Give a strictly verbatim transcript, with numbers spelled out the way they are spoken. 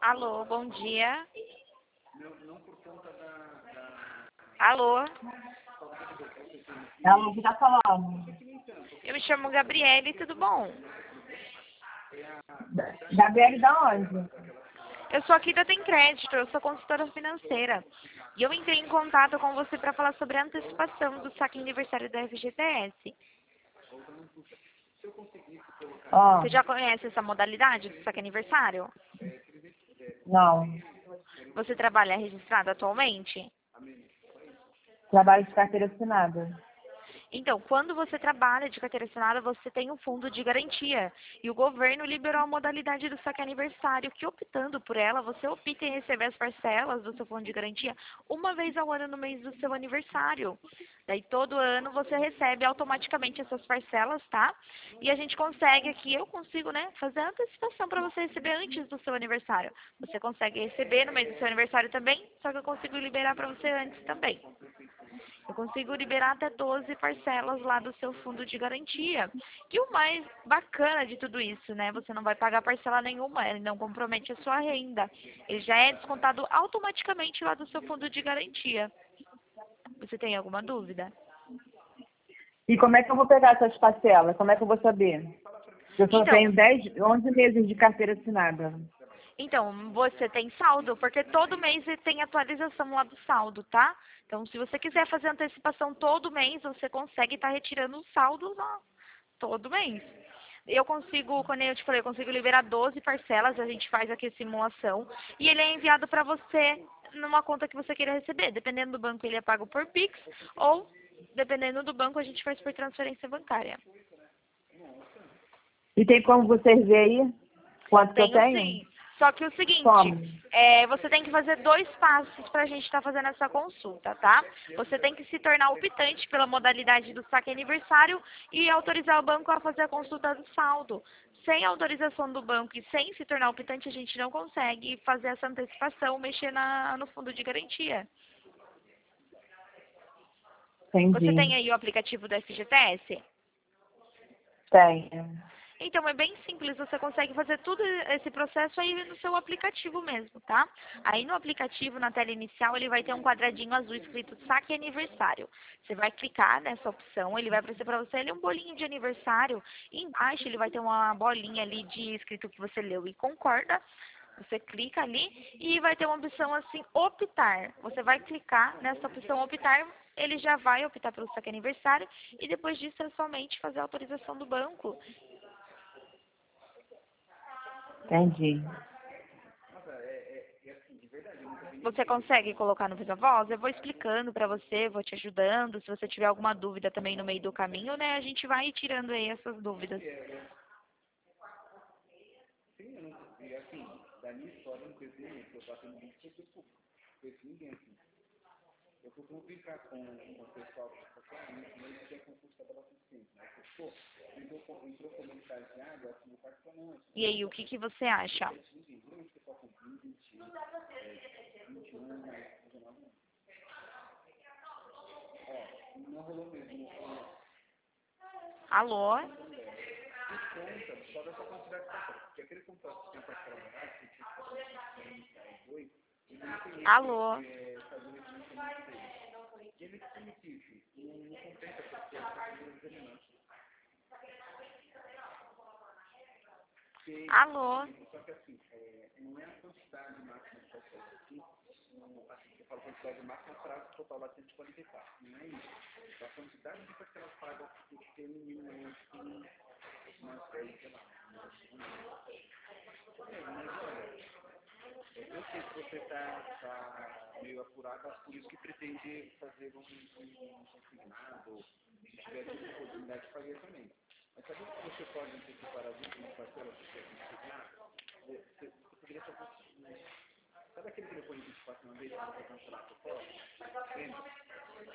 Alô, bom dia. Alô, Ela não está falando. eu me chamo Gabriele, tudo bom? Gabriele da onde? Eu sou aqui da Tem Crédito, eu sou consultora financeira. E eu entrei em contato com você para falar sobre a antecipação do saque aniversário da F G T S. Ó, Você já conhece essa modalidade do saque aniversário? não. Você trabalha registrado atualmente? Trabalho de carteira assinada. Então, quando você trabalha de carteira assinada, você tem um fundo de garantia. E o governo liberou a modalidade do saque aniversário, que optando por ela, você opta em receber as parcelas do seu fundo de garantia uma vez ao ano no mês do seu aniversário. Daí, todo ano, você recebe automaticamente essas parcelas, tá? E a gente consegue aqui, eu consigo, né, fazer a antecipação para você receber antes do seu aniversário. Você consegue receber no mês do seu aniversário também, só que eu consigo liberar para você antes também. Eu consigo liberar até doze parcelas lá do seu fundo de garantia. E o mais bacana de tudo isso, né? Você não vai pagar parcela nenhuma, ele não compromete a sua renda. Ele já é descontado automaticamente lá do seu fundo de garantia. Você tem alguma dúvida? E como é que eu vou pegar essas parcelas? Como é que eu vou saber? Eu só Então, tenho dez, onze meses de carteira assinada. Então, você tem saldo, porque todo mês tem atualização lá do saldo, tá? Então, se você quiser fazer antecipação todo mês, você consegue estar retirando o saldo lá, todo mês. Eu consigo, quando eu te falei, eu consigo liberar doze parcelas, a gente faz aqui a simulação, e ele é enviado para você numa conta que você queira receber. Dependendo do banco, ele é pago por Pix, ou, dependendo do banco, a gente faz por transferência bancária. E tem como vocês verem aí quanto que eu Tenho tenho? sim. Só que o seguinte, Como? é, você tem que fazer dois passos para a gente estar fazendo essa consulta, tá? Você tem que se tornar optante pela modalidade do saque aniversário e autorizar o banco a fazer a consulta do saldo. Sem autorização do banco e sem se tornar optante, a gente não consegue fazer essa antecipação, mexer na, no fundo de garantia. Você Entendi. tem aí o aplicativo do F G T S? Tenho. Então, é bem simples, você consegue fazer todo esse processo aí no seu aplicativo mesmo, tá? Aí no aplicativo, na tela inicial, ele vai ter um quadradinho azul escrito saque aniversário. Você vai clicar nessa opção, ele vai aparecer para você ali um bolinho de aniversário. E embaixo ele vai ter uma bolinha ali de escrito que você leu e concorda. Você clica ali e vai ter uma opção assim, optar. Você vai clicar nessa opção optar, ele já vai optar pelo saque aniversário e depois disso é somente fazer a autorização do banco. Entendi. Você consegue colocar no Viva Voz? Eu vou explicando para você, vou te ajudando. Se você tiver alguma dúvida também no meio do caminho, né, a gente vai tirando aí essas dúvidas. E aí, o que que você acha? Alô? Alô? Alô?